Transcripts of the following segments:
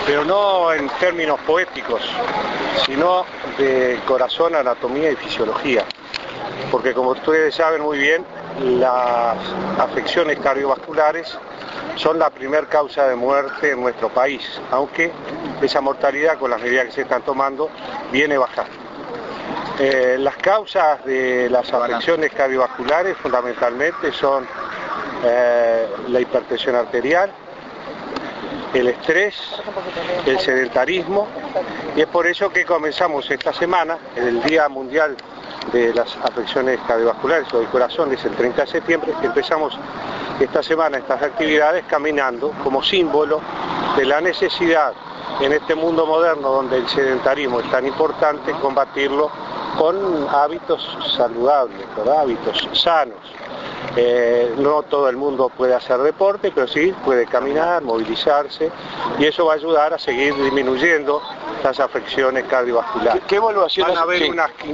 pero no en términos poéticos, sino de corazón, anatomía y fisiología. Porque como ustedes saben muy bien, las afecciones cardiovasculares son la primer causa de muerte en nuestro país, aunque esa mortalidad con las medidas que se están tomando viene bajando. Las causas de las afecciones cardiovasculares fundamentalmente son la hipertensión arterial, el estrés, el sedentarismo, y es por eso que comenzamos esta semana, el Día Mundial de las Afecciones Cardiovasculares o del Corazón, es el 30 de septiembre, que empezamos esta semana estas actividades caminando como símbolo de la necesidad en este mundo moderno donde el sedentarismo es tan importante, combatirlo con hábitos saludables, ¿verdad? Hábitos sanos. No todo el mundo puede hacer deporte, pero sí puede caminar, movilizarse, y eso va a ayudar a seguir disminuyendo las afecciones cardiovasculares. ¿Qué evaluación van a haber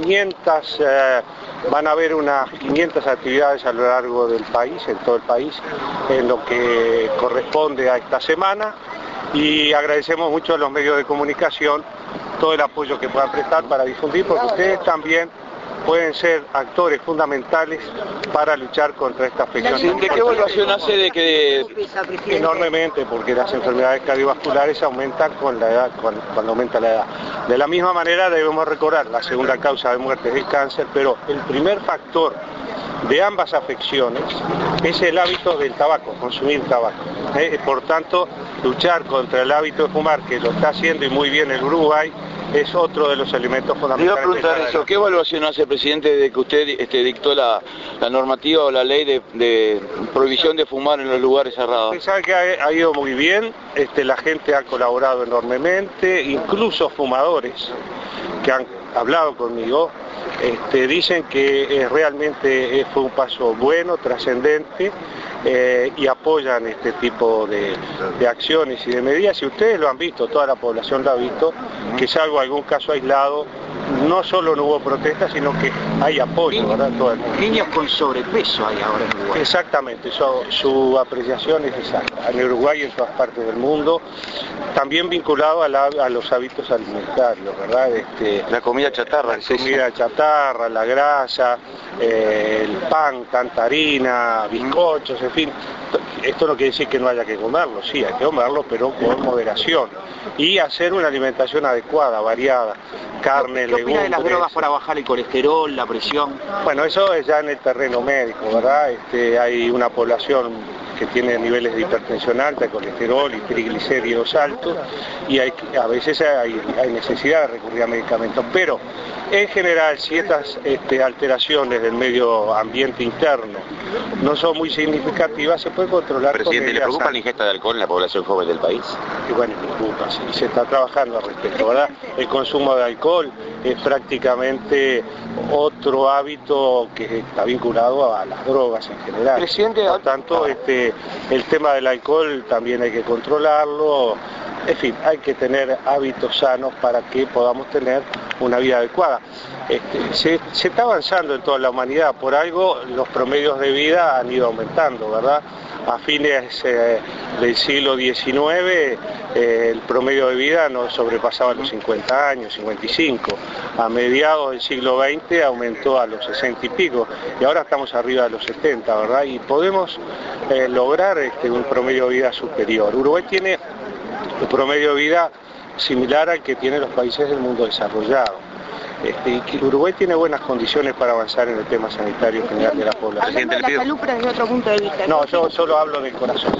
unas 500 actividades a lo largo del país, en todo el país, en lo que corresponde a esta semana, y agradecemos mucho a los medios de comunicación todo el apoyo que puedan prestar para difundir, porque ustedes también pueden ser actores fundamentales para luchar contra esta afección. ¿De qué evaluación hace de que...? Enormemente, porque las enfermedades cardiovasculares aumentan con la edad, cuando aumenta la edad. De la misma manera debemos recordar, la segunda causa de muerte es el cáncer, pero el primer factor de ambas afecciones es el hábito del tabaco, consumir tabaco. Por tanto, luchar contra el hábito de fumar, que lo está haciendo y muy bien el Uruguay, es otro de los elementos fundamentales. Le iba a preguntar eso, ¿qué evaluación hace, presidente, de que usted dictó la normativa o la ley de prohibición de fumar en los lugares cerrados? Usted sabe que ha ido muy bien, la gente ha colaborado enormemente, incluso fumadores que han hablado conmigo, dicen que realmente fue un paso bueno, trascendente, y apoyan este tipo de acciones y de medidas, y ustedes lo han visto, toda la población lo ha visto, que salvo algún caso aislado, no solo no hubo protestas, sino que hay apoyo, ¿verdad? Todo el mundo. Niños con sobrepeso hay ahora en Uruguay. Exactamente, su apreciación es exacta. En Uruguay y en todas partes del mundo, también vinculado a los hábitos alimentarios, ¿verdad? La comida chatarra. La comida chatarra, la grasa, el pan, tanta harina, bizcochos, en fin. Esto no quiere decir que no haya que comerlo, sí, hay que comerlo, pero con moderación. Y hacer una alimentación adecuada, variada, carne, legumbres. ¿Qué opina de las drogas para bajar el colesterol, la presión? Bueno, eso es ya en el terreno médico, ¿verdad? Hay una población que tiene niveles de hipertensión alta, de colesterol y triglicéridos altos, y a veces hay necesidad de recurrir a medicamentos, pero en general, si estas alteraciones del medio ambiente interno no son muy significativas, se puede controlar. Presidente, ¿le preocupa la ingesta de alcohol en la población joven del país? Y bueno, preocupa, sí, se está trabajando al respecto, ¿verdad? El consumo de alcohol es prácticamente otro hábito que está vinculado a las drogas en general. Presidente, por tanto, el tema del alcohol también hay que controlarlo. En fin, hay que tener hábitos sanos para que podamos tener una vida adecuada. Se está avanzando en toda la humanidad, por algo los promedios de vida han ido aumentando, ¿verdad? A fines del siglo XIX el promedio de vida no sobrepasaba los 50 años, 55. A mediados del siglo XX aumentó a los 60 y pico, y ahora estamos arriba de los 70, ¿verdad? Y podemos lograr un promedio de vida superior. Uruguay tiene un promedio de vida similar al que tienen los países del mundo desarrollado. Uruguay tiene buenas condiciones para avanzar en el tema sanitario general de la población. Hablando de la salud, pero desde otro punto de vista. No, yo solo hablo del corazón.